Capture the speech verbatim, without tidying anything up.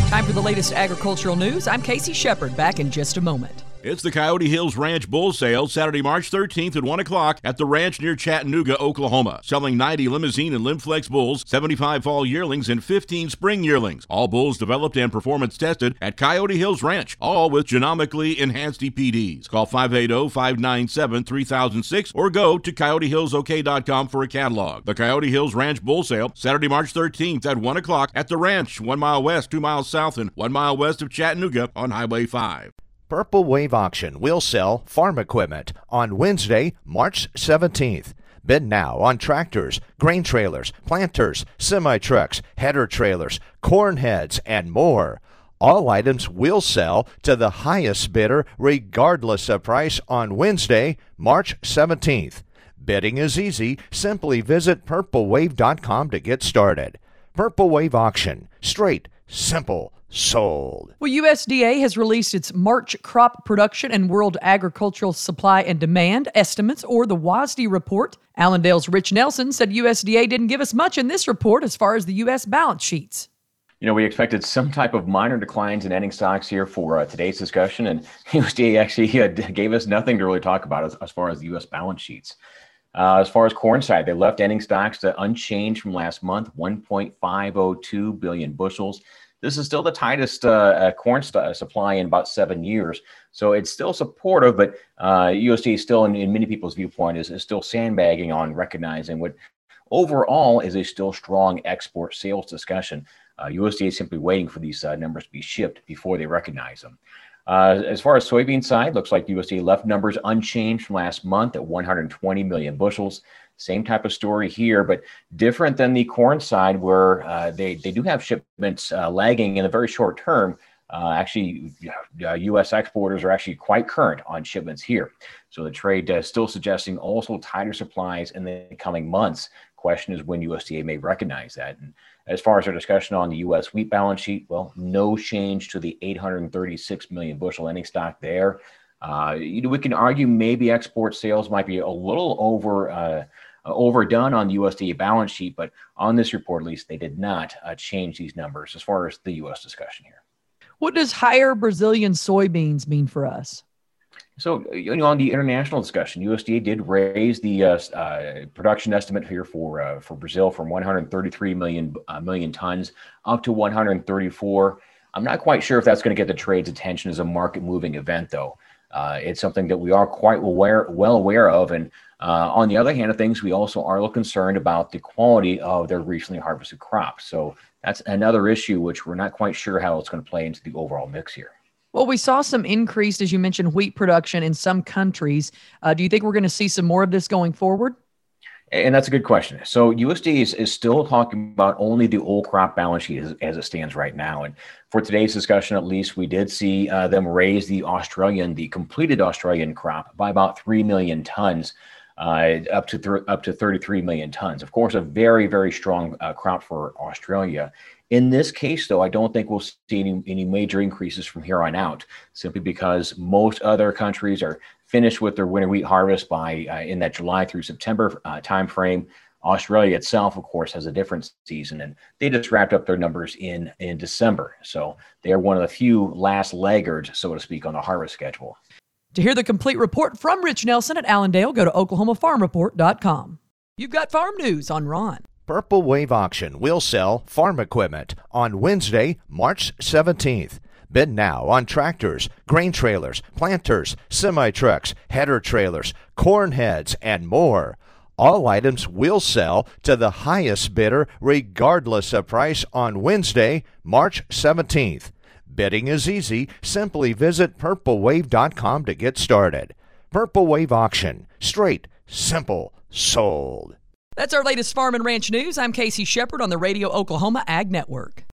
Time for the latest agricultural news. I'm Casey Shepard, back in just a moment. It's the Coyote Hills Ranch Bull Sale, Saturday, March thirteenth at one o'clock at the ranch near Chattanooga, Oklahoma. Selling ninety Limousine and Limflex bulls, seventy-five fall yearlings, and fifteen spring yearlings. All bulls developed and performance tested at Coyote Hills Ranch, all with genomically enhanced E P Ds. Call five eight zero, five nine seven, three thousand six or go to coyote hills o k dot com for a catalog. The Coyote Hills Ranch Bull Sale, Saturday, March thirteenth at one o'clock at the ranch, one mile west, two miles south, and one mile west of Chattanooga on Highway five. Purple Wave Auction will sell farm equipment on Wednesday, March seventeenth. Bid now on tractors, grain trailers, planters, semi-trucks, header trailers, corn heads, and more. All items will sell to the highest bidder regardless of price on Wednesday, March seventeenth. Bidding is easy. Simply visit purple wave dot com to get started. Purple Wave Auction. Straight, simple, sold. Well, U S D A has released its March crop production and world agricultural supply and demand estimates, or the W A S D report. Allendale's Rich Nelson said U S D A didn't give us much in this report as far as the U S balance sheets. You know, we expected some type of minor declines in ending stocks here for uh, today's discussion, and U S D A actually uh, gave us nothing to really talk about as, as far as the U S balance sheets. Uh, as far as corn side, they left ending stocks to unchanged from last month, one point five oh two billion bushels. This is still the tightest uh, uh, corn st- supply in about seven years. So it's still supportive, but uh, U S D A still, in, in many people's viewpoint, is, is still sandbagging on recognizing what overall is a still strong export sales discussion. Uh, U S D A is simply waiting for these uh, numbers to be shipped before they recognize them. Uh, as far as soybean side, looks like U S D A left numbers unchanged from last month at one hundred twenty million bushels. Same type of story here, but different than the corn side, where uh, they, they do have shipments uh, lagging in the very short term. Uh, actually, uh, U S exporters are actually quite current on shipments here. So the trade uh, still suggesting also tighter supplies in the coming months. Question is when U S D A may recognize that. And as far as our discussion on the U S wheat balance sheet, well, no change to the eight hundred thirty-six million bushel ending stock there. Uh, you know, we can argue maybe export sales might be a little over uh, uh, overdone on the U S D A balance sheet, but on this report, at least, they did not uh, change these numbers as far as the U S discussion here. What does higher Brazilian soybeans mean for us? So, you know, on the international discussion, U S D A did raise the uh, uh, production estimate here for uh, for Brazil from one hundred thirty-three million uh, million tons up to one hundred thirty-four. I'm not quite sure if that's going to get the trade's attention as a market-moving event, though. Uh, it's something that we are quite aware, well aware of. And uh, on the other hand of things, we also are a little concerned about the quality of their recently harvested crops. So that's another issue which we're not quite sure how it's going to play into the overall mix here. Well, we saw some increased, as you mentioned, wheat production in some countries. Uh, do you think we're going to see some more of this going forward? And that's a good question. So U S D A is, is still talking about only the old crop balance sheet as, as it stands right now. And for today's discussion, at least, we did see uh, them raise the Australian, the completed Australian crop by about three million tons, uh, up to th- up to thirty-three million tons. Of course, a very, very strong uh, crop for Australia. In this case, though, I don't think we'll see any, any major increases from here on out, simply because most other countries are finished with their winter wheat harvest by uh, in that July through September uh, timeframe. Australia itself, of course, has a different season, and they just wrapped up their numbers in, in December. So they are one of the few last laggards, so to speak, on the harvest schedule. To hear the complete report from Rich Nelson at Allendale, go to oklahoma farm report dot com. You've got farm news on Ron. Purple Wave Auction will sell farm equipment on Wednesday, March seventeenth. Bid now on tractors, grain trailers, planters, semi-trucks, header trailers, corn heads, and more. All items will sell to the highest bidder regardless of price on Wednesday, March seventeenth. Bidding is easy. Simply visit purple wave dot com to get started. Purple Wave Auction. Straight, simple, sold. That's our latest farm and ranch news. I'm Casey Shepard on the Radio Oklahoma Ag Network.